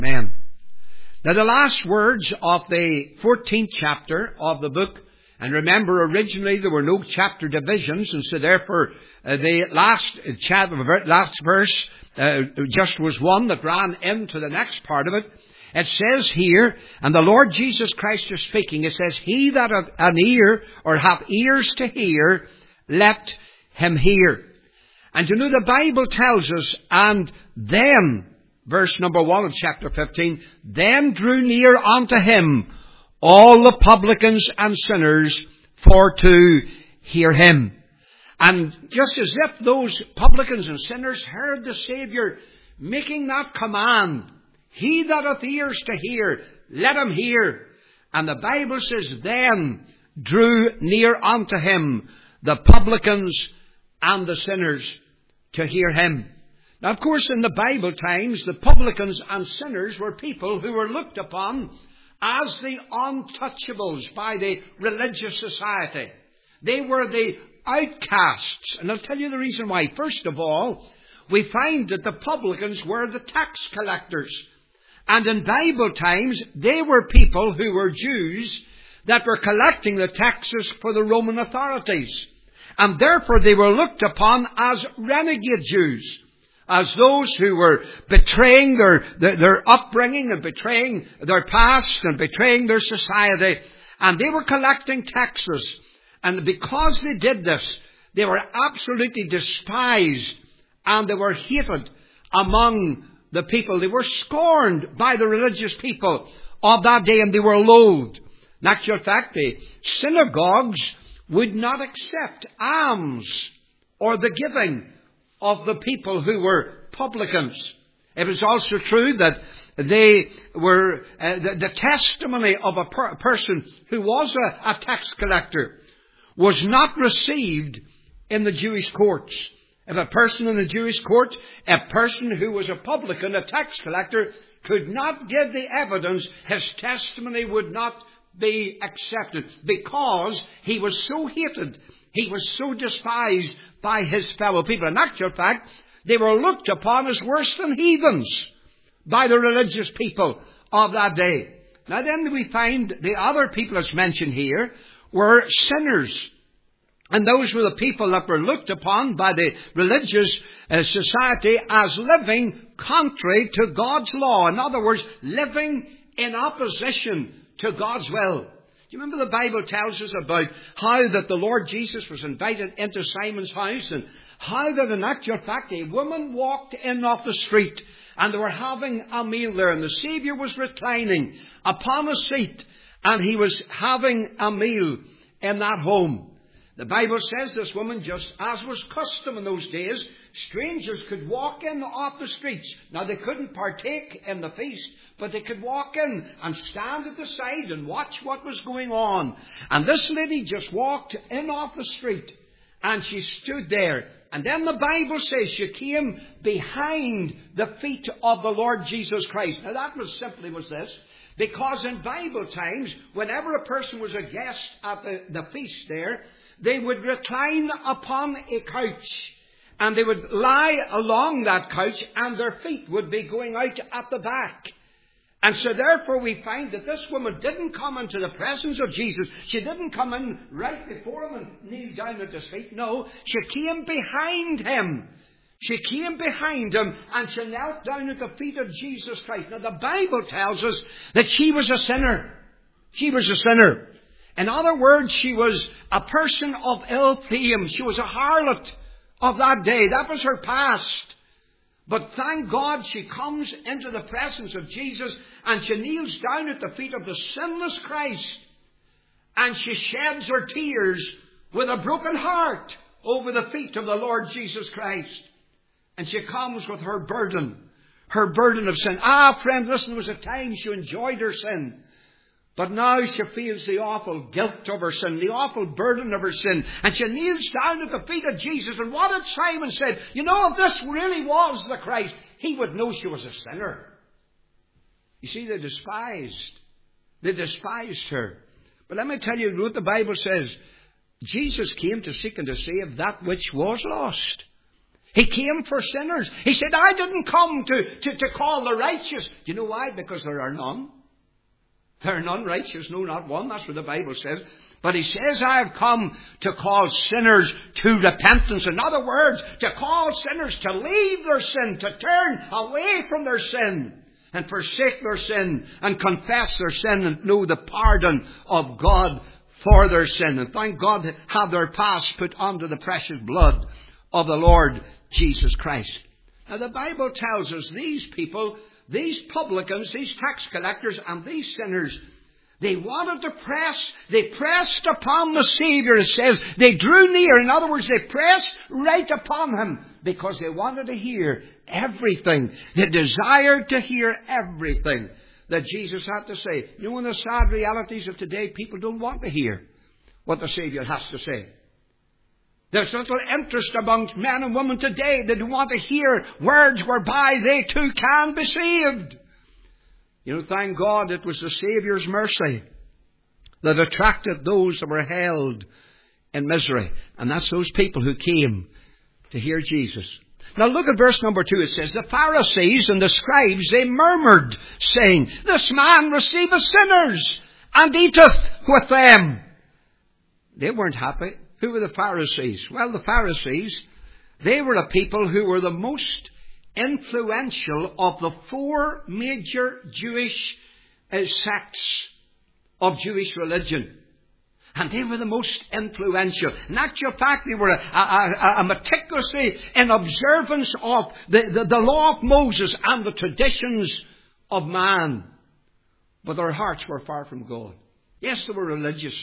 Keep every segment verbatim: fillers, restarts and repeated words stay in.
Amen. Now the last words of the fourteenth chapter of the book, and remember originally there were no chapter divisions, and so therefore uh, the last chapter, last verse uh, just was one that ran into the next part of it. It says here, and the Lord Jesus Christ is speaking, it says, "He that hath an ear, or hath ears to hear, let him hear." And you know the Bible tells us, and then, verse number one of chapter fifteen, "Then drew near unto him all the publicans and sinners for to hear him." And just as if those publicans and sinners heard the Saviour making that command, "He that hath ears to hear, let him hear." And the Bible says, "Then drew near unto him the publicans and the sinners to hear him." Now, of course, in the Bible times, the publicans and sinners were people who were looked upon as the untouchables by the religious society. They were the outcasts. And I'll tell you the reason why. First of all, we find that the publicans were the tax collectors. And in Bible times, they were people who were Jews that were collecting the taxes for the Roman authorities. And therefore they were looked upon as renegade Jews, as those who were betraying their, their, their upbringing and betraying their past and betraying their society. And they were collecting taxes. And because they did this, they were absolutely despised and they were hated among the people. They were scorned by the religious people of that day, and they were loathed. In actual fact, the synagogues would not accept alms or the giving of the people who were publicans. It was also true that they were uh, the, the testimony of a per- person who was a, a tax collector was not received in the Jewish courts. If a person in the Jewish court, a person who was a publican, a tax collector, could not give the evidence, his testimony would not be accepted because he was so hated, he was so despised by his fellow people. In actual fact, they were looked upon as worse than heathens by the religious people of that day. Now then we find the other people that's mentioned here were sinners. And those were the people that were looked upon by the religious uh, society as living contrary to God's law. In other words, living in opposition to God's will. Do you remember the Bible tells us about how that the Lord Jesus was invited into Simon's house, and how that in actual fact a woman walked in off the street and they were having a meal there, and the Saviour was reclining upon a seat and he was having a meal in that home. The Bible says this woman, just as was custom in those days, strangers could walk in off the streets. Now they couldn't partake in the feast, but they could walk in and stand at the side and watch what was going on. And this lady just walked in off the street and she stood there. And then the Bible says she came behind the feet of the Lord Jesus Christ. Now that was simply was this. Because in Bible times, whenever a person was a guest at the, the feast there, they would recline upon a couch and they would lie along that couch and their feet would be going out at the back. And so therefore we find that this woman didn't come into the presence of Jesus. She didn't come in right before him and kneel down at his feet. No, she came behind him. She came behind him and she knelt down at the feet of Jesus Christ. Now the Bible tells us that she was a sinner. She was a sinner. In other words, she was a person of ill fame. She was a harlot of that day. That was her past. But thank God she comes into the presence of Jesus and she kneels down at the feet of the sinless Christ. And she sheds her tears with a broken heart over the feet of the Lord Jesus Christ. And she comes with her burden, her burden of sin. Ah, friend, listen, there was a time she enjoyed her sin. But now she feels the awful guilt of her sin, the awful burden of her sin. And she kneels down at the feet of Jesus. And what had Simon said? You know, if this really was the Christ, he would know she was a sinner. You see, they despised. They despised her. But let me tell you what the Bible says. Jesus came to seek and to save that which was lost. He came for sinners. He said, I didn't come to, to, to call the righteous. Do you know why? Because there are none. There are none righteous, no, not one. That's what the Bible says. But he says, I have come to call sinners to repentance. In other words, to call sinners to leave their sin, to turn away from their sin, and forsake their sin, and confess their sin, and know the pardon of God for their sin. And thank God to have their past put under the precious blood of the Lord Jesus Christ. Now the Bible tells us these people, these publicans, these tax collectors, and these sinners, they wanted to press, they pressed upon the Savior, it says. They drew near. In other words, they pressed right upon Him because they wanted to hear everything. They desired to hear everything that Jesus had to say. You know, one of the sad realities of today, people don't want to hear what the Savior has to say. There's little interest amongst men and women today that want to hear words whereby they too can be saved. You know, thank God it was the Saviour's mercy that attracted those that were held in misery. And that's those people who came to hear Jesus. Now look at verse number two. It says, the Pharisees and the scribes, they murmured, saying, this man receiveth sinners and eateth with them. They weren't happy. Who were the Pharisees? Well, the Pharisees, they were a people who were the most influential of the four major Jewish uh, sects of Jewish religion. And they were the most influential. In actual fact, they were a, a, a meticulously in observance of the, the, the law of Moses and the traditions of man. But their hearts were far from God. Yes, they were religious,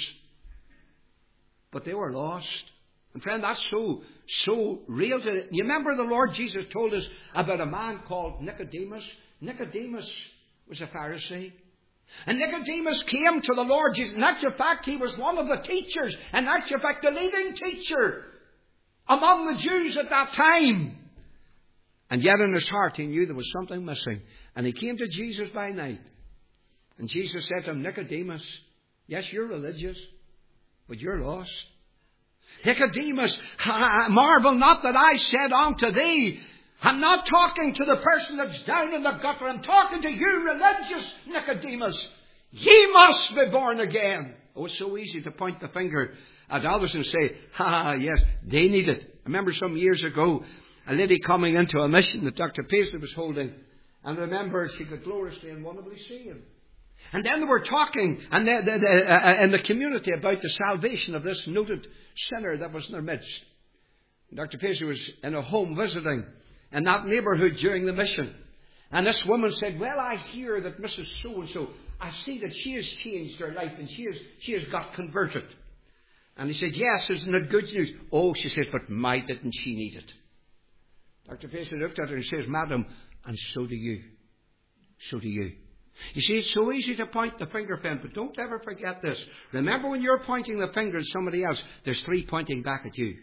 but they were lost. And friend, that's so, so real to it. You remember the Lord Jesus told us about a man called Nicodemus? Nicodemus was a Pharisee. And Nicodemus came to the Lord Jesus. In actual fact, he was one of the teachers. In actual fact, the leading teacher among the Jews at that time. And yet in his heart, he knew there was something missing. And he came to Jesus by night. And Jesus said to him, Nicodemus, yes, you're religious, but you're lost. Nicodemus, marvel not that I said unto thee. I'm not talking to the person that's down in the gutter. I'm talking to you, religious Nicodemus. Ye must be born again. Oh, it's so easy to point the finger at others and say, ha, yes, they need it. I remember some years ago, a lady coming into a mission that Doctor Paisley was holding. And remember, she could gloriously and wonderfully see him. And then they were talking and the, the, the, uh, in the community about the salvation of this noted sinner that was in their midst. Doctor Paisley was in a home visiting in that neighbourhood during the mission. And this woman said, well, I hear that Missus So-and-so, I see that she has changed her life and she has, she has got converted. And he said, yes, isn't it good news? Oh, she said, but my didn't she need it. Doctor Paisley looked at her and says, madam, and so do you. So do you. You see, it's so easy to point the finger, friend, but don't ever forget this. Remember, when you're pointing the finger at somebody else, there's three pointing back at you.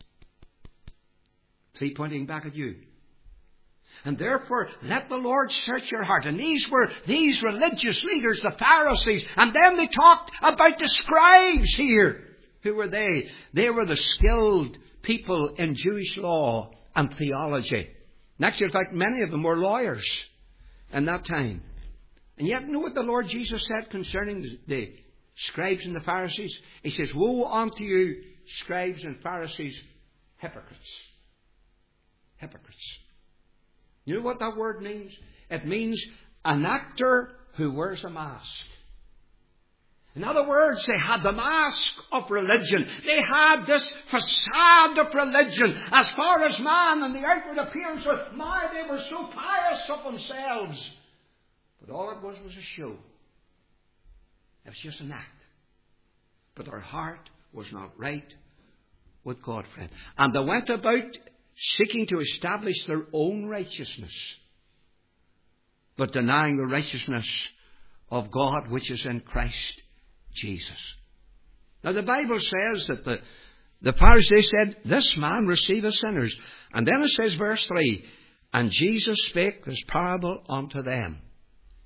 Three pointing back at you. And therefore, let the Lord search your heart. And these were these religious leaders, the Pharisees. And then they talked about the scribes here. Who were they? They were the skilled people in Jewish law and theology. And actually, in fact, many of them were lawyers in that time. And yet, know what the Lord Jesus said concerning the scribes and the Pharisees? He says, woe unto you, scribes and Pharisees, hypocrites. Hypocrites. You know what that word means? It means an actor who wears a mask. In other words, they had the mask of religion. They had this facade of religion. As far as man and the outward appearance was, my, they were so pious of themselves. But all it was was a show. It was just an act. But their heart was not right with God, friend. And they went about seeking to establish their own righteousness, but denying the righteousness of God which is in Christ Jesus. Now the Bible says that the, the Pharisees said, this man receiveth sinners. And then it says, verse three, and Jesus spake this parable unto them.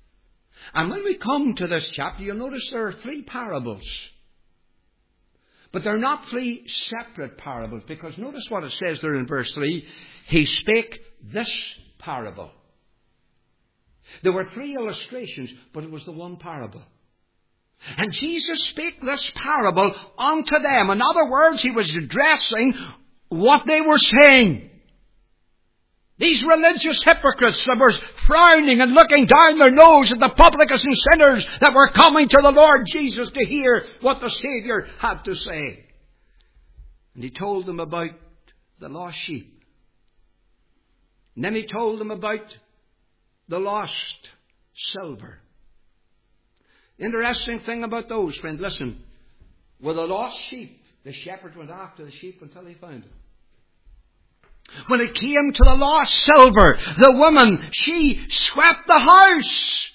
And when we come to this chapter, you'll notice there are three parables. But they're not three separate parables, because notice what it says there in verse three. He spake this parable. There were three illustrations, but it was the one parable. And Jesus spake this parable unto them. In other words, he was addressing what they were saying. These religious hypocrites that were frowning and looking down their nose at the publicans and sinners that were coming to the Lord Jesus to hear what the Savior had to say. And he told them about the lost sheep. And then he told them about the lost silver. Interesting thing about those, friend, listen. With the lost sheep, the shepherd went after the sheep until he found it. When it came to the lost silver, the woman, she swept the house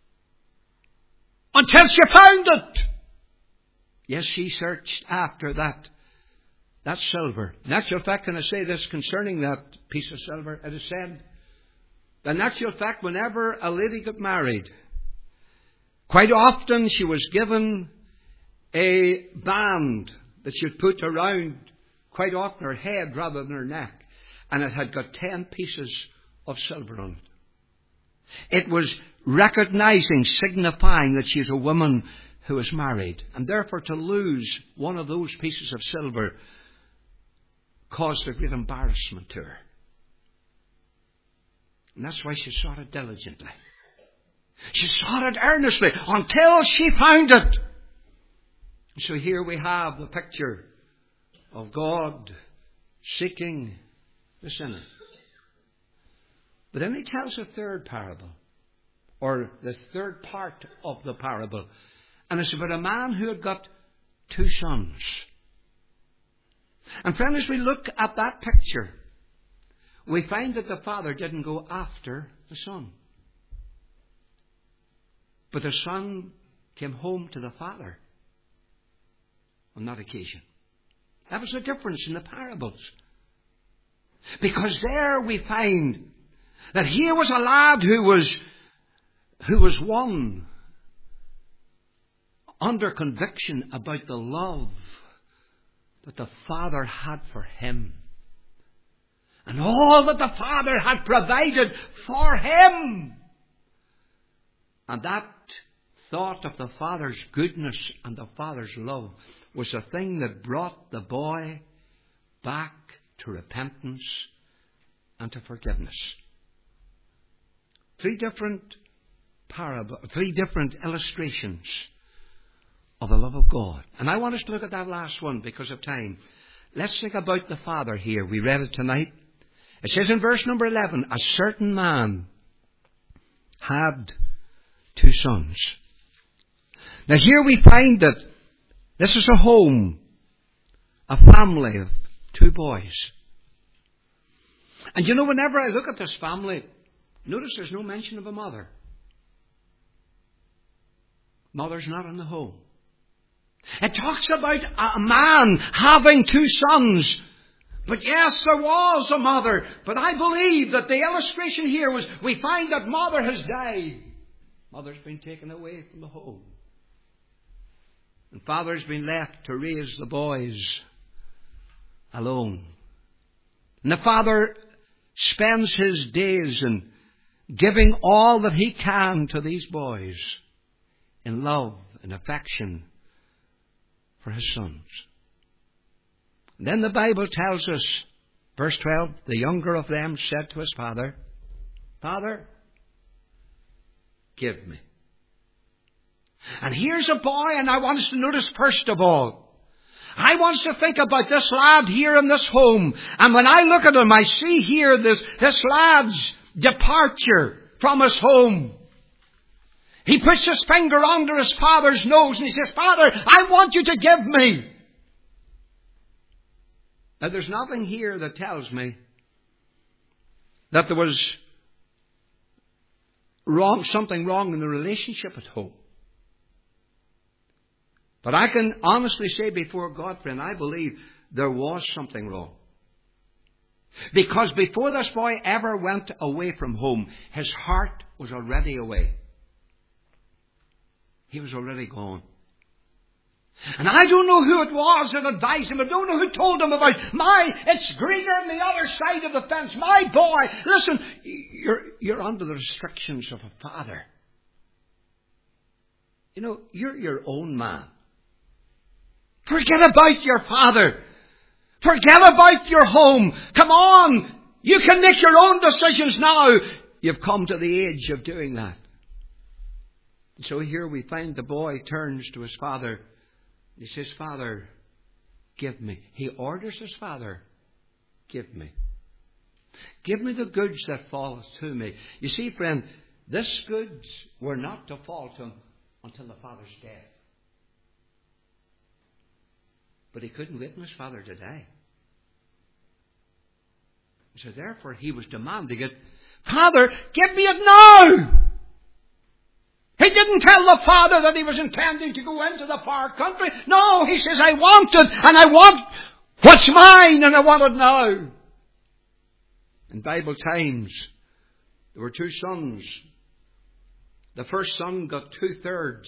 until she found it. Yes, she searched after that, that silver. In actual fact, can I say this concerning that piece of silver? It is said that in actual fact, whenever a lady got married, quite often she was given a band that she'd put around quite often her head rather than her neck. And it had got ten pieces of silver on it. It was recognizing, signifying that she's a woman who is married. And therefore to lose one of those pieces of silver caused a great embarrassment to her. And that's why she sought it diligently. She sought it earnestly until she found it. So here we have the picture of God seeking the sinner. But then he tells a third parable, or the third part of the parable. And it's about a man who had got two sons. And friends, as we look at that picture, we find that the father didn't go after the son. But the son came home to the father on that occasion. That was the difference in the parables. Because there we find that here was a lad who was, who was one under conviction about the love that the Father had for him. And all that the Father had provided for him. And that thought of the Father's goodness and the Father's love was the thing that brought the boy back to repentance and to forgiveness. Three different parable, three different illustrations of the love of God. And I want us to look at that last one because of time. Let's think about the father here. We read it tonight. It says in verse number eleven, a certain man had two sons. Now here we find that this is a home, a family of two boys. And you know, whenever I look at this family, notice there's no mention of a mother. Mother's not in the home. It talks about a man having two sons. But yes, there was a mother. But I believe that the illustration here was, we find that mother has died. Mother's been taken away from the home. And father's been left to raise the boys alone. And the father spends his days in giving all that he can to these boys in love and affection for his sons. And then the Bible tells us, verse twelve, the younger of them said to his father, Father, give me. And here's a boy, and I want us to notice first of all, I want us to think about this lad here in this home. And when I look at him, I see here this, this lad's departure from his home. He puts his finger under his father's nose and he says, Father, I want you to give me. Now there's nothing here that tells me that there was wrong, something wrong in the relationship at home. But I can honestly say before God, friend, I believe there was something wrong. Because before this boy ever went away from home, his heart was already away. He was already gone. And I don't know who it was that advised him. I don't know who told him about my, it's greener on the other side of the fence. My boy, listen, you're, you're under the restrictions of a father. You know, you're your own man. Forget about your father. Forget about your home. Come on. You can make your own decisions now. You've come to the age of doing that. And so here we find the boy turns to his father. He says, Father, give me. He orders his father, give me. Give me the goods that falleth to me. You see, friend, this goods were not to fall to him until the father's death. But he couldn't wait for his father to die. So therefore he was demanding it. Father, give me it now! He didn't tell the father that he was intending to go into the far country. No, he says, I want it, and I want what's mine, and I want it now. In Bible times, there were two sons. The first son got two-thirds,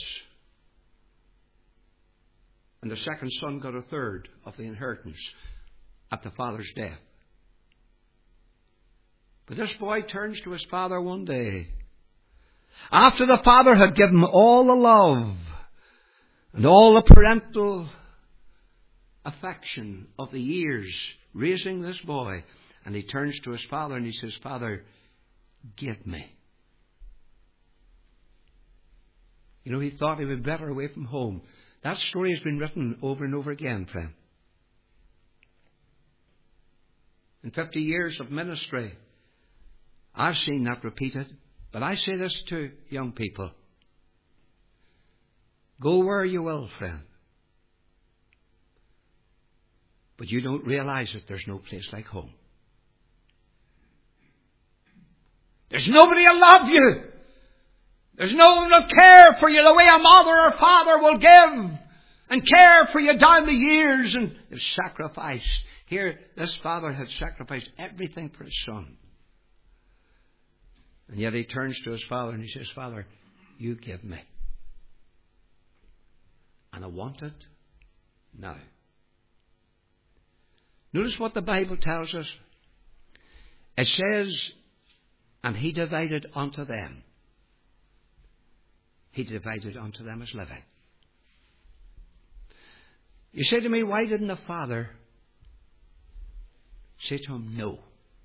and the second son got a third of the inheritance at the father's death. But this boy turns to his father one day, after the father had given him all the love and all the parental affection of the years raising this boy, and he turns to his father and he says, Father, give me. You know, he thought he would be better away from home. That story has been written over and over again, friend. In fifty years of ministry, I've seen that repeated. But I say this to young people. Go where you will, friend. But you don't realize that there's no place like home. There's nobody to love you. There's no one to care for you the way a mother or father will give and care for you down the years, and they've sacrificed. Here, this father had sacrificed everything for his son. And yet he turns to his father and he says, Father, you give me. And I want it now. Notice what the Bible tells us. It says, and he divided unto them. He divided unto them as living. You say to me, why didn't the father say to him, no?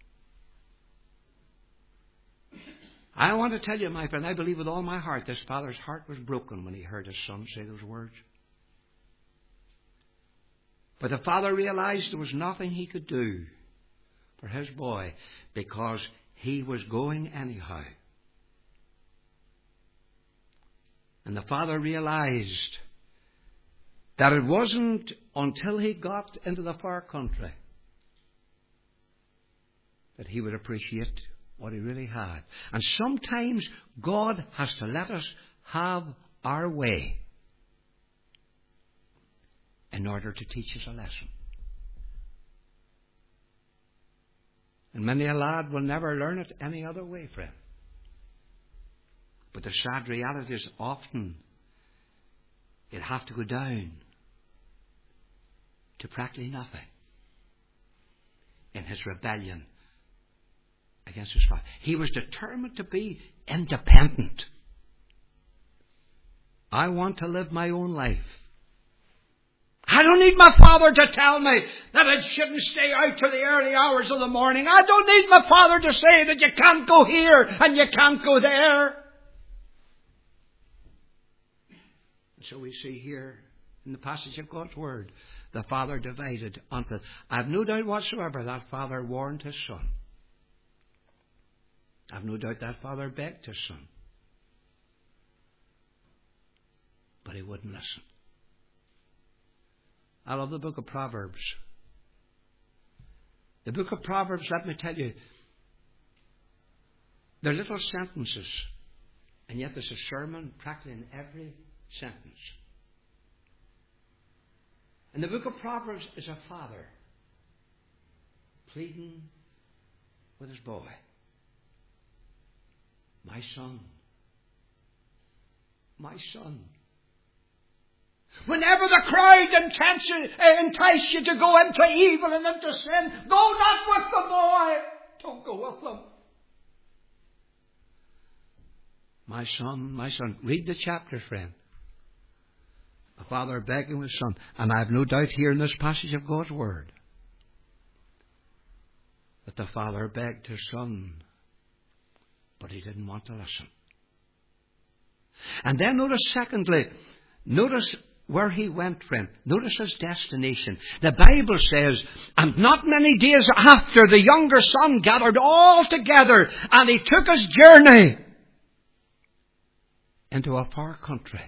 I want to tell you, my friend, I believe with all my heart this father's heart was broken when he heard his son say those words. But the father realized there was nothing he could do for his boy because he was going anyhow. And the father realized that it wasn't until he got into the far country that he would appreciate what he really had. And sometimes God has to let us have our way in order to teach us a lesson. And many a lad will never learn it any other way, friend. But the sad reality is often you'll have to go down to practically nothing in his rebellion against his father. He was determined to be independent. I want to live my own life. I don't need my father to tell me that I shouldn't stay out to the early hours of the morning. I don't need my father to say that you can't go here and you can't go there. So we see here in the passage of God's Word, the father divided unto. I have no doubt whatsoever that father warned his son. I have no doubt that father begged his son. But he wouldn't listen. I love the book of Proverbs. The book of Proverbs, let me tell you, they're little sentences, and yet there's a sermon practically in every sentence. And the book of Proverbs is a father pleading with his boy. My son, my son, Whenever the crowd entice you, entice you to go into evil and into sin, go not with the boy. Don't go with them. My son, my son, read the chapter, friend. The father begging his son. And I have no doubt here in this passage of God's Word that the father begged his son, but he didn't want to listen. And then notice secondly, notice where he went, friend. Notice his destination. The Bible says, and not many days after, the younger son gathered all together, and he took his journey into a far country.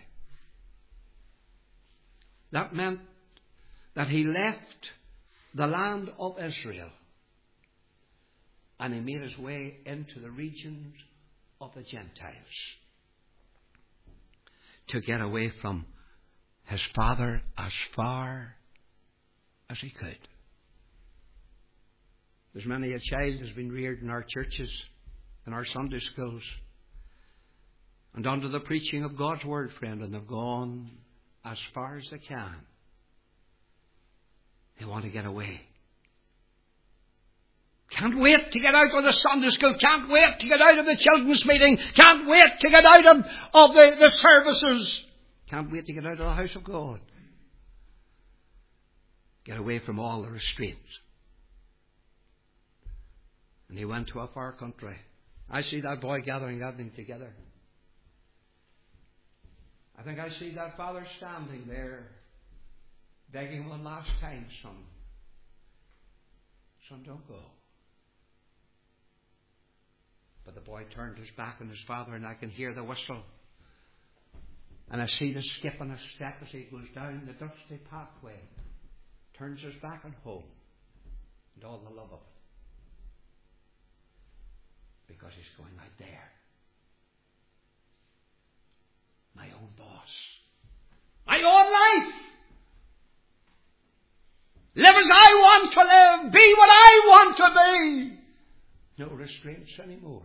That meant that he left the land of Israel and he made his way into the regions of the Gentiles to get away from his father as far as he could. There's many a child has been reared in our churches, in our Sunday schools, and under the preaching of God's Word, friend, and they've gone as far as they can. They want to get away. Can't wait to get out of the Sunday school. Can't wait to get out of the children's meeting. Can't wait to get out of, of the, the services. Can't wait to get out of the house of God. Get away from all the restraints. And he went to a far country. I see that boy gathering everything together. I think I see that father standing there, begging one last time, son. Son, don't go. But the boy turned his back on his father, and I can hear the whistle. And I see the skip and a step as he goes down the dusty pathway, turns his back on home, and all the love of it. Because he's going right there. My own boss. My own life. Live as I want to live. Be what I want to be. No restraints anymore.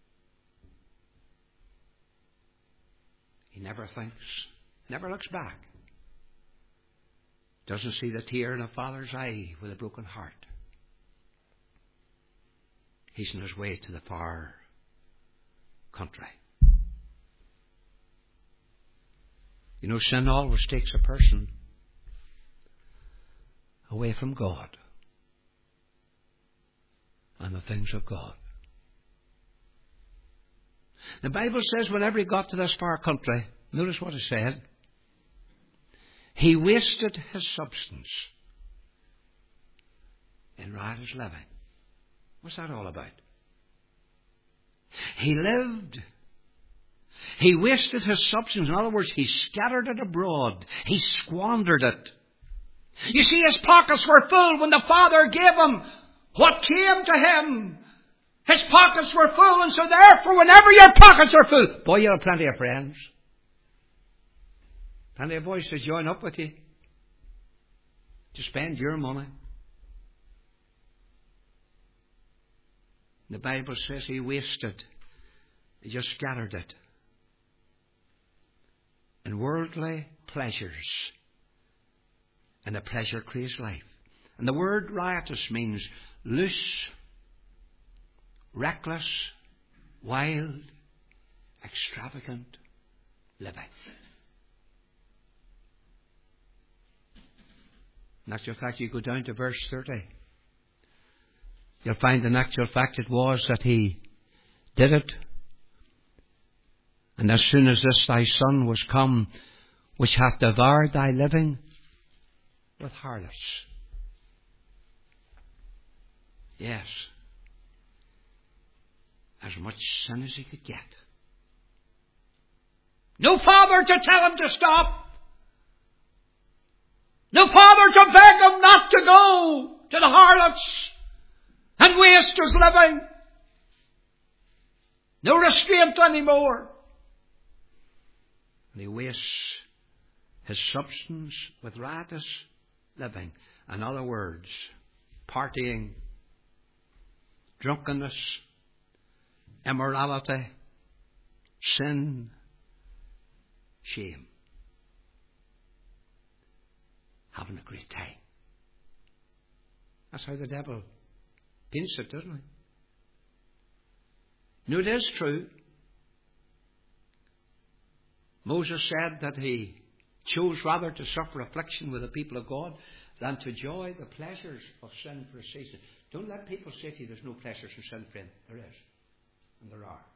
He never thinks, never looks back. Doesn't see the tear in a father's eye with a broken heart. He's on his way to the far country. You know, sin always takes a person away from God and the things of God. The Bible says whenever he got to this far country, notice what it said. He wasted his substance in riotous living. What's that all about? He lived. He wasted his substance. In other words, he scattered it abroad. He squandered it. You see, his pockets were full when the Father gave him what came to him. His pockets were full, and so therefore, whenever your pockets are full, boy, you have plenty of friends. Plenty of boys to join up with you to spend your money. The Bible says he wasted. He just scattered it in worldly pleasures and a pleasure-crazed life. And the word riotous means loose, reckless, wild, extravagant living. In actual fact, you go down to verse thirty. You'll find in actual fact it was that he did it. And as soon as this thy son was come, which hath devoured thy living with harlots. Yes. As much sin as he could get. No father to tell him to stop. No father to beg him not to go to the harlots and waste his living. No restraint anymore. And he wastes his substance with riotous living. In other words, partying, drunkenness, immorality, sin, shame. having a great time. That's how the devil paints it, doesn't he? No, it is true. Moses said that he chose rather to suffer affliction with the people of God than to enjoy the pleasures of sin for a season. Don't let people say to you there's no pleasures in sin, friend. There is. And there are.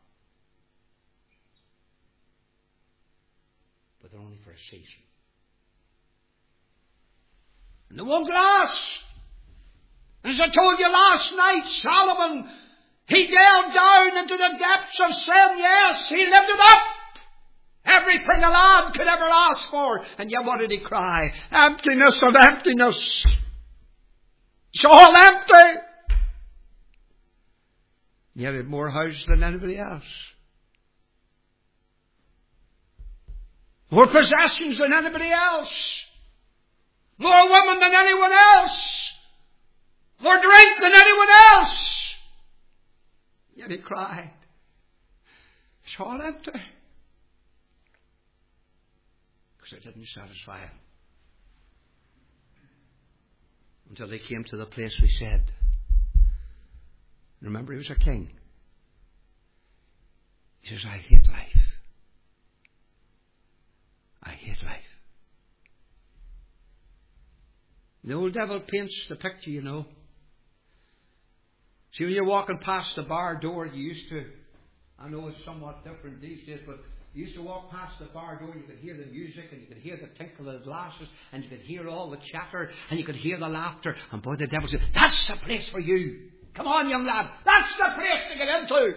But they're only for a season. And they won't last. As I told you last night, Solomon, he delved down into the depths of sin. Yes, he lifted up everything a lad could ever ask for. And yet what did he cry? Emptiness of emptiness. It's all empty. Yet he had more houses than anybody else. More possessions than anybody else. More women than anyone else. More drink than anyone else. Yet he cried, it's all empty. Because it didn't satisfy him. Until he came to the place we said, remember he was a king. He says, I hate life. I hate life. The old devil paints the picture, you know. See, when you're walking past the bar door, you used to, I know it's somewhat different these days, but you used to walk past the bar door, you could hear the music, and you could hear the tinkle of the glasses, and you could hear all the chatter, and you could hear the laughter, and boy, the devil said, that's the place for you. Come on, young lad, that's the place to get into.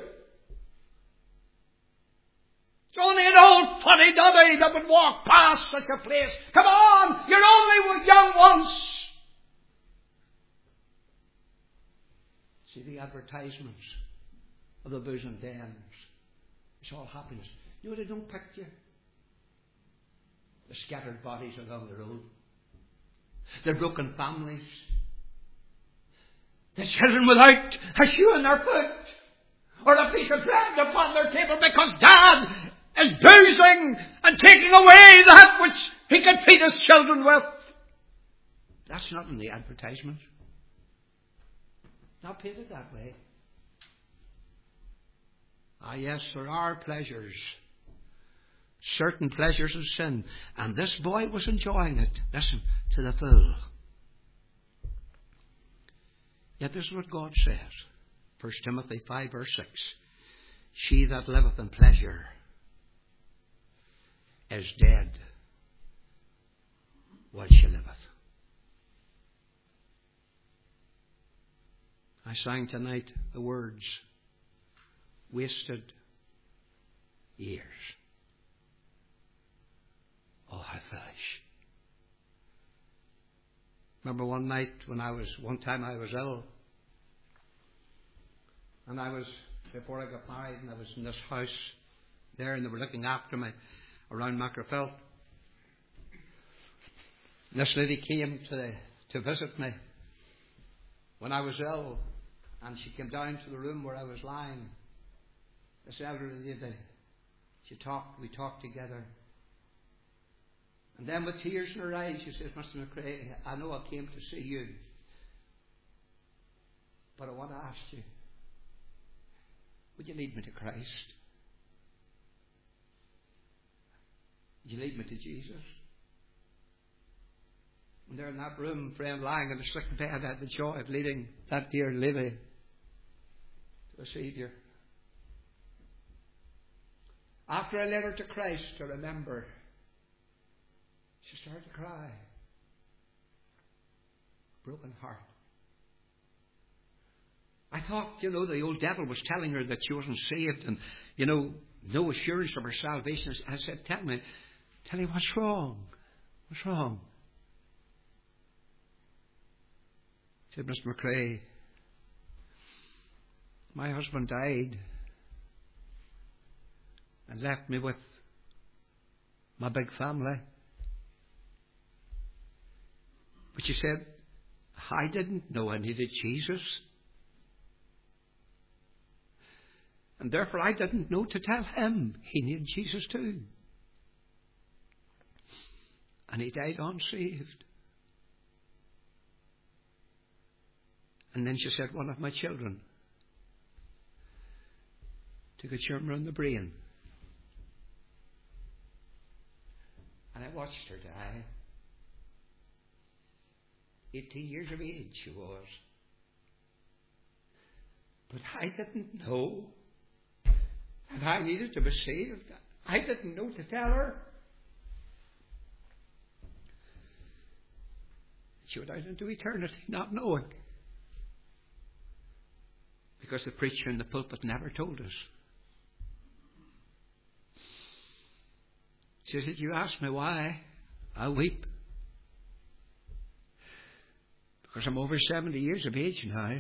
It's only an old fuddy-duddy that would walk past such a place. Come on, you're only young once. See the advertisements of the booze and dens. It's all happiness. You know what they don't picture? The scattered bodies along the road. The broken families. The children without a shoe in their foot. Or a piece of bread upon their table because Dad is boozing and taking away that which he can feed his children with. That's not in the advertisement. Not painted that way. Ah, yes, there are pleasures. Certain pleasures of sin. And this boy was enjoying it. Listen, to the full. Yet this is what God says. First Timothy five verse six. She that liveth in pleasure is dead while she liveth. I sang tonight the words, wasted years. Oh, how foolish. Remember one night when I was, one time I was ill. And I was, before I got married, and I was in this house there, and they were looking after me around Macrophil. And this lady came to, to visit me when I was ill. And she came down to the room where I was lying. This elderly lady, she talked, we talked together. And then with tears in her eyes, she says, Mister McCrae, I know I came to see you. But I want to ask you, would you lead me to Christ? Would you lead me to Jesus? And there in that room, friend, lying in the sick bed, I had the joy of leading that dear lady to the Saviour. After I led her to Christ, to remember, she started to cry. Broken heart. I thought, you know, the old devil was telling her that she wasn't saved and, you know, no assurance of her salvation. I said, tell me, tell me what's wrong. What's wrong? She said, Mister McCrae, my husband died and left me with my big family. But she said, I didn't know I needed Jesus. And therefore I didn't know to tell him he needed Jesus too. And he died unsaved. And then she said, one of my children took a tumour in the brain. And I watched her die. Eighteen years of age she was. But I didn't know that I needed to be saved. I didn't know to tell her. She went out into eternity not knowing. Because the preacher in the pulpit never told us. She said, you ask me why, I'll weep. Because I'm over seventy years of age now.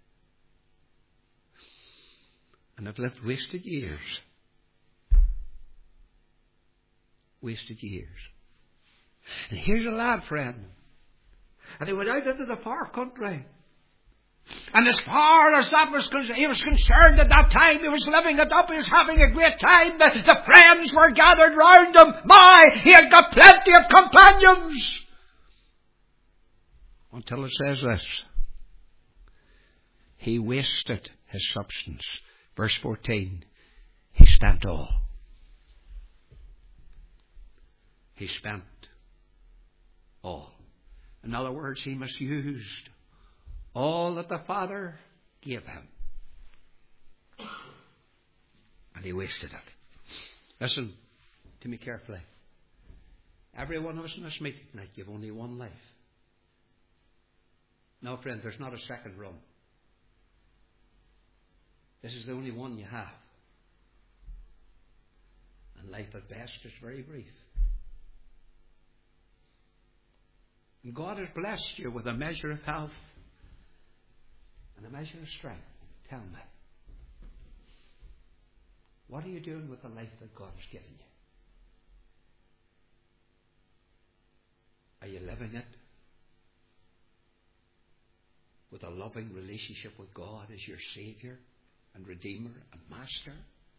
And I've lived wasted years. Wasted years. And here's a lad, friend. And he went out into the far country. And as far as that was concerned, he was concerned at that time, he was living it up, he was having a great time. The, the friends were gathered round him. My, he had got plenty of companions. Until it says this. He wasted his substance. Verse fourteen. He spent all. He spent all. In other words, he misused all that the Father gave him. And he wasted it. Listen to me carefully. Every one of us in this meeting tonight, you've only one life. No, friend, there's not a second run. This is the only one you have. And life at best is very brief. And God has blessed you with a measure of health and a measure of strength. Tell me, what are you doing with the life that God has given you? Are you living it with a loving relationship with God as your Saviour and Redeemer and Master?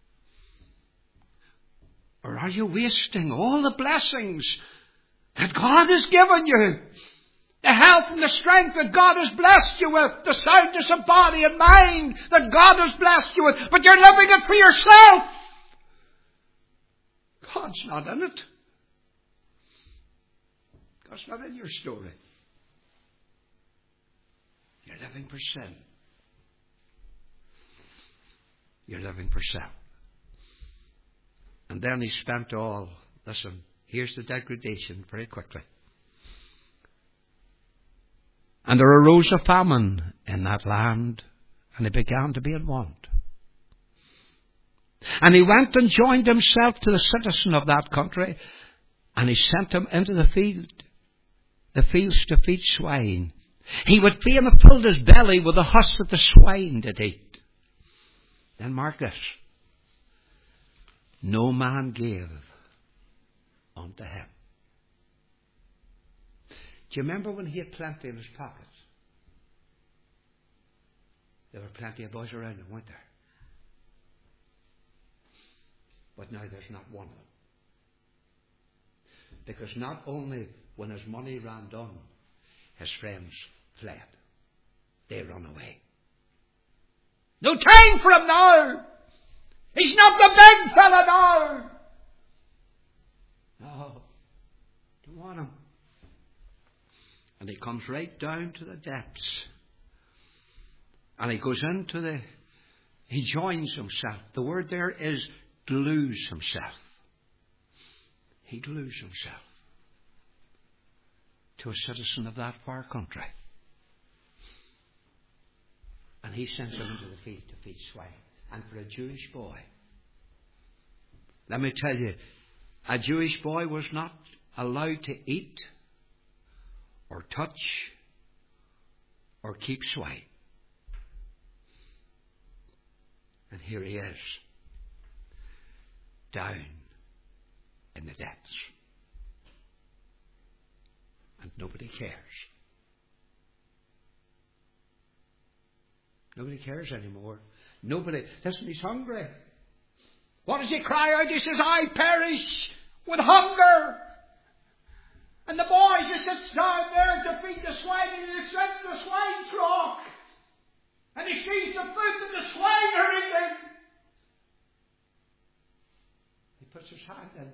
Or are you wasting all the blessings that God has given you? The health and the strength that God has blessed you with. The soundness of body and mind that God has blessed you with. But you're living it for yourself. God's not in it. God's not in your story. You're living for sin. You're living for self. And then he spent all. Listen, here's the degradation very quickly. And there arose a famine in that land, and he began to be in want. And he went and joined himself to the citizen of that country, and he sent him into the field, the fields to feed swine. He would fain have filled his belly with the husk that the swine did eat. Then mark this. No man gave unto him. Do you remember when he had plenty in his pockets? There were plenty of boys around him, weren't there? But now there's not one of them. Because not only when his money ran down, his friends fled. They run away. No time for him now. He's not the big fella now. No, don't want him. And he comes right down to the depths. And he goes into the, he joins himself. The word there is glues himself. He glues himself to a citizen of that far country. And he sends him into the field to feed swine. And for a Jewish boy, let me tell you, a Jewish boy was not allowed to eat or touch or keep swine. And here he is, down in the depths. And nobody cares. Nobody cares anymore. Nobody. Listen, he's hungry. What does he cry out? He says, I perish with hunger. And the boy just sits down there to feed the swine, and he looks into the swine trough. And he sees the food that the swine are eating. He puts his hand in.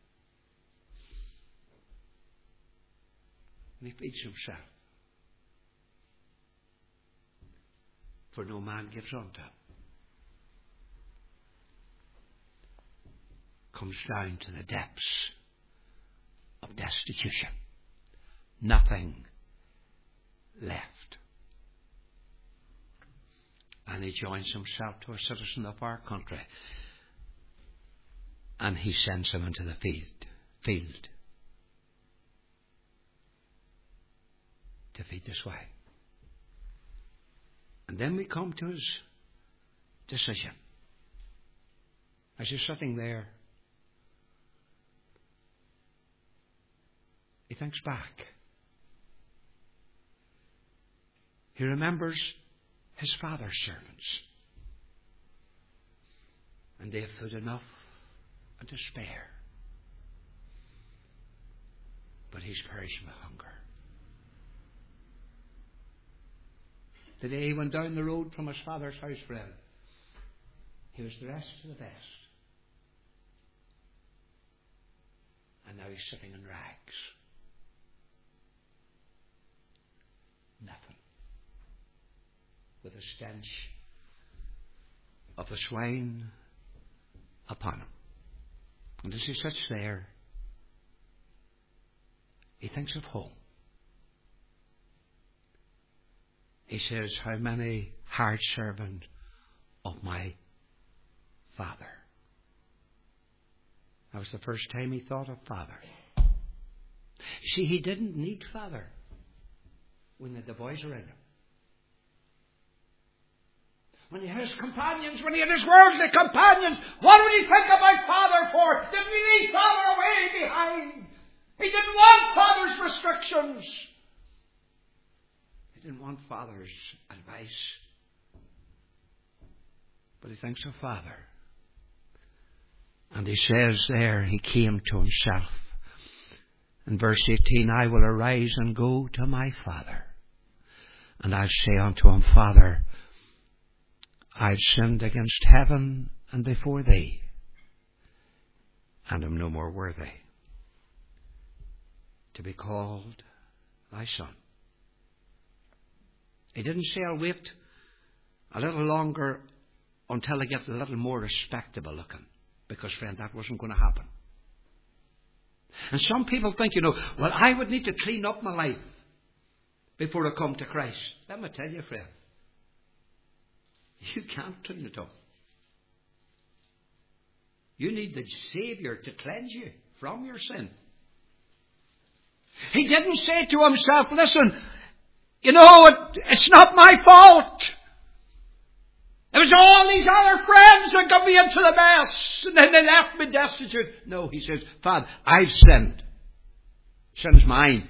And he feeds himself. For no man gives unto him. Comes down to the depths of destitution. Nothing left. And he joins himself to a citizen of our country. And he sends him into the field, field to feed the swine. And then we come to his decision. As he's sitting there, he thinks back. He remembers his father's servants. And they have food enough and to spare. But he's perishing with hunger. The day he went down the road from his father's house, friend, he was dressed to the best. And now he's sitting in rags. Nothing. With the stench of the swine upon him. And as he sits there, he thinks of home. He says, how many hard servants of my father. That was the first time he thought of father. See, he didn't need father when the boys around him. When he had his companions, when he had his worldly companions, what would he think about father for? Didn't he leave father away behind? He didn't want father's restrictions. He didn't want father's advice. But he thinks of father. And he says there, he came to himself. In verse eighteen, I will arise and go to my father. And I'll say unto him, Father, I've sinned against heaven and before thee, and am no more worthy to be called thy son. He didn't say, I'll wait a little longer until I get a little more respectable looking, because, friend, that wasn't going to happen. And some people think, you know, well, I would need to clean up my life before I come to Christ. Let me tell you, friend, you can't clean it up. You need the Savior to cleanse you from your sin. He didn't say to himself, listen, you know, it, it's not my fault. It was all these other friends that got me into the mess, and then they left me destitute. No, he says, Father, I've sinned. Sin's mine.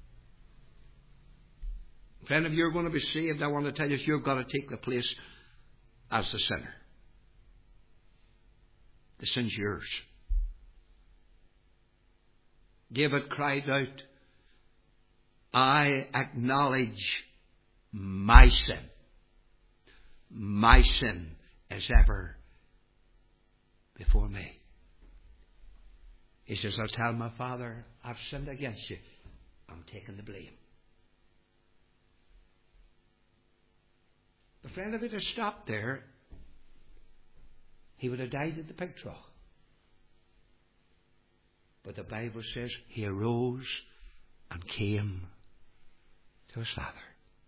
Friend, if you're going to be saved, I want to tell you, you've got to take the place as the sinner. The sin's yours. David cried out, I acknowledge my sin. My sin is ever before me. He says, I'll tell my Father, I've sinned against you. I'm taking the blame. But friend, if it had stopped there, he would have died at the pig trough. But the Bible says he arose and came to his Father.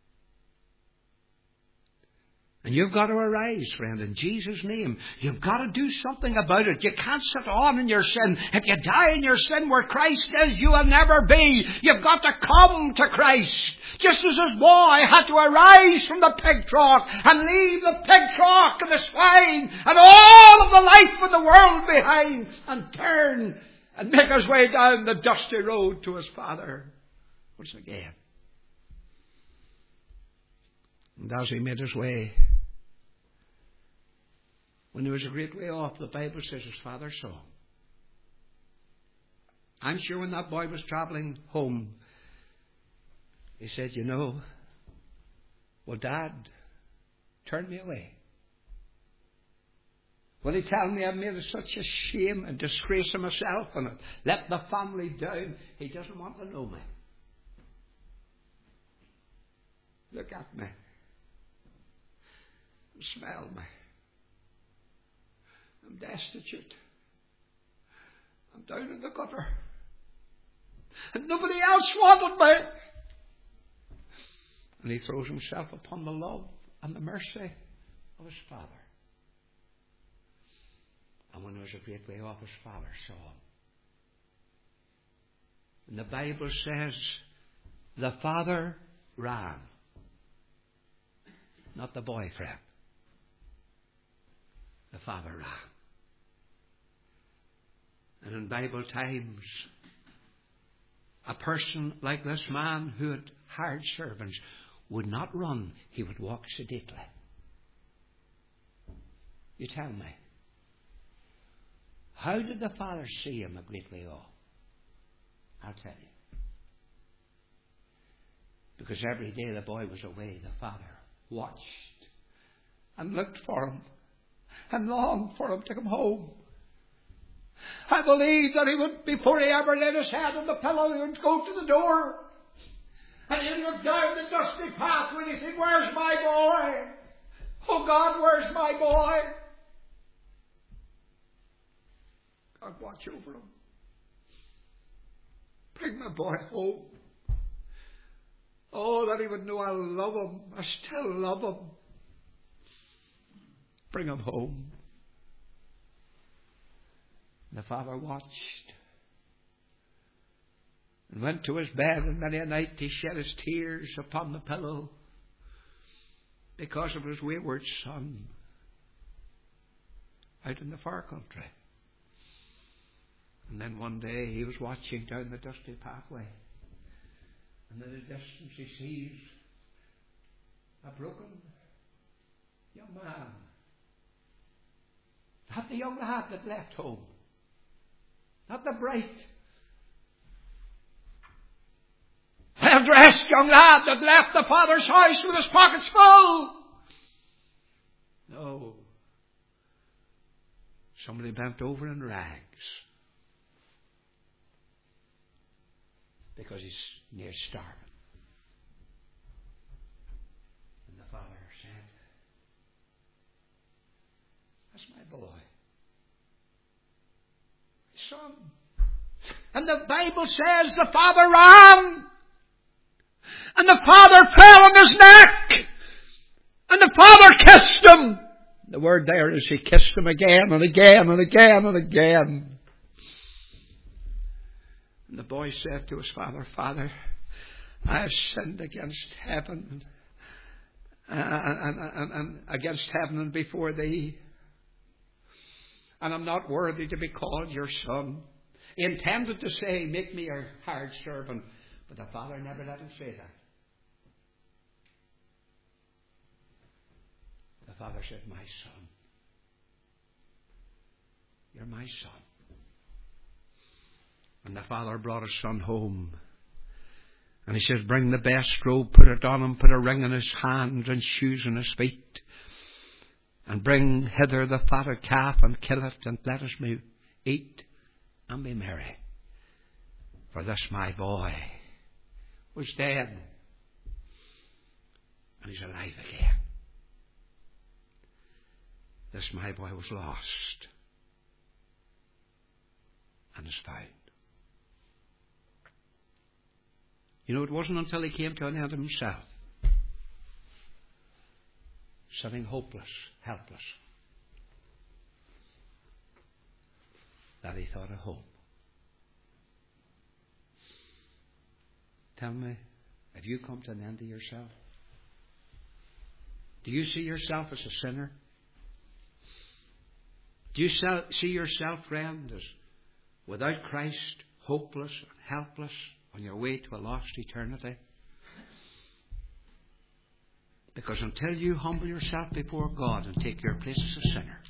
And you've got to arise, friend, in Jesus' name. You've got to do something about it. You can't sit on in your sin. If you die in your sin where Christ is, you will never be. You've got to come to Christ. Just as this boy had to arise from the pig trough and leave the pig trough and the swine and all of the life of the world behind and turn and make his way down the dusty road to his Father once again. And as he made his way, when he was a great way off, the Bible says his father saw him. I'm sure when that boy was travelling home, he said, you know, well, Dad, turn me away? Will he tell me I've made it such a shame and disgrace of myself and let the family down? He doesn't want to know me. Look at me. Smell me. I'm destitute. I'm down in the gutter. And nobody else wanted me. And he throws himself upon the love and the mercy of his Father. And when he was a great way off, his Father saw him. And the Bible says the Father ran. Not the boyfriend. The Father ran. And in Bible times, a person like this man who had hired servants would not run. He would walk sedately. You tell me, how did the Father see him a great way off? I'll tell you. Because every day the boy was away, the Father watched and looked for him and longed for him to come home. I believe that he would, before he ever laid his head on the pillow, he would go to the door and he'd look down the dusty pathway and he'd say, where's my boy? Oh God, where's my boy? God, watch over him. Bring my boy home. Oh, that he would know I love him. I still love him. Bring him home. The Father watched and went to his bed, and many a night he shed his tears upon the pillow because of his wayward son out in the far country. And then one day he was watching down the dusty pathway, and in the distance he sees a broken young man. Not the young lad that left home. Not the bright, well-dressed young lad that left the Father's house with his pockets full. No. Somebody bent over in rags because he's near starving. And the Father said, that's my boy. Son. And the Bible says the Father ran. And the Father fell on his neck. And the Father kissed him. The word there is he kissed him again and again and again and again. And the boy said to his father, Father, I have sinned against heaven and, and, and, and against heaven and before thee. And I'm not worthy to be called your son. He intended to say, make me your hired servant. But the Father never let him say that. The Father said, my son. You're my son. And the Father brought his son home. And he says, bring the best robe, put it on him, put a ring in his hands and shoes on his feet. And bring hither the fatted calf and kill it, and let us eat and be merry. For this my boy was dead, and he's alive again. This my boy was lost, and is found. You know, it wasn't until he came to an end of himself, sitting hopeless, helpless, that he thought of hope. Tell me, have you come to an end of yourself? Do you see yourself as a sinner? Do you see yourself, friend, as without Christ, hopeless and helpless on your way to a lost eternity? Because until you humble yourself before God and take your place as a sinner,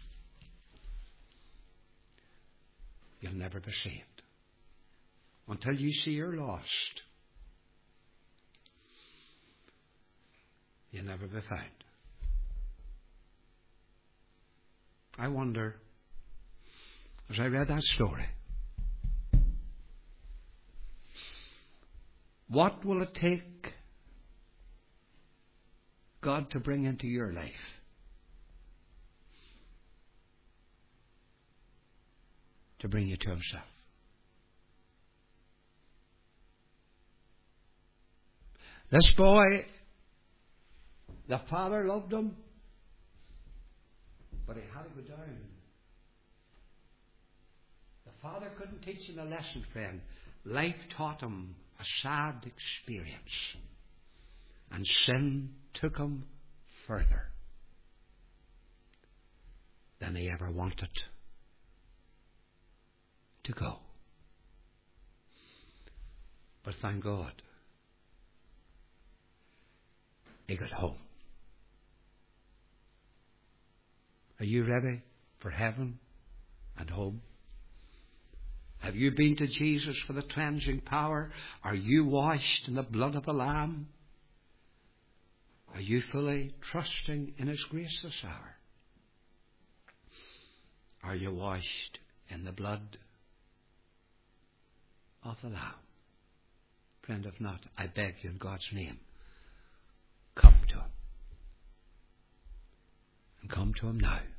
you'll never be saved. Until you see you're lost, you'll never be found. I wonder, as I read that story, what will it take God to bring into your life to bring you to Himself? This boy, the father loved him, but he had to go down. The father couldn't teach him a lesson, friend. Life taught him a sad experience, and sin took him further than he ever wanted to go. But thank God, he got home. Are you ready for heaven and home? Have you been to Jesus for the cleansing power? Are you washed in the blood of the Lamb? Are you fully trusting in His grace this hour? Are you washed in the blood of the Lamb? Friend, if not, I beg you in God's name, come to Him. And come to Him now.